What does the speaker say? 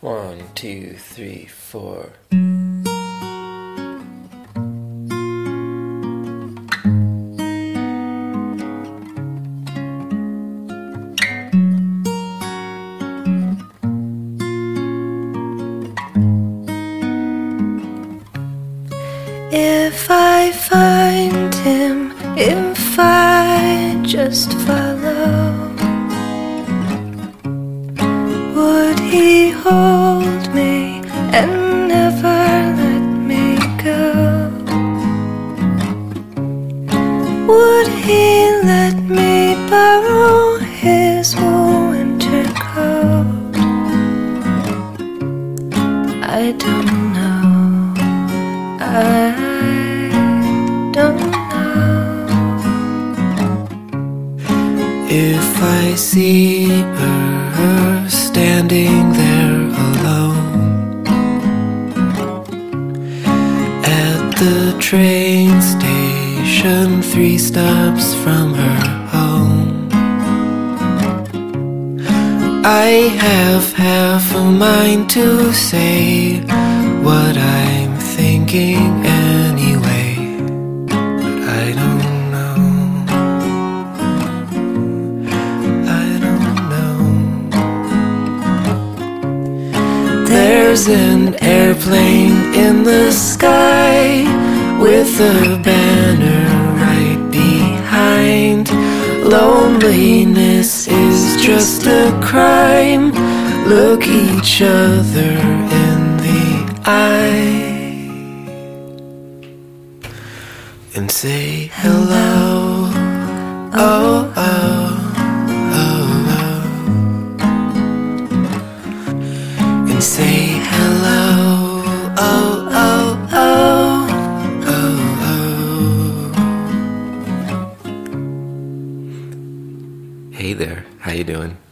One, two, three, four. If I find him, if I just follow, would he hold me and never let me go? Would he let me borrow his winter coat? I don't know. I don't know. If I see her standing there alone at the train station, 3 stops from her home, I have half a mind to say what I'm thinking anyway, but I don't know. I don't know. There's an airplane in the sky with a banner right behind. Loneliness is just a crime. Look each other in the eye and say hello. Oh, oh, oh, oh. And say hello. Oh, oh, oh, oh, oh. Hey there, how you doing?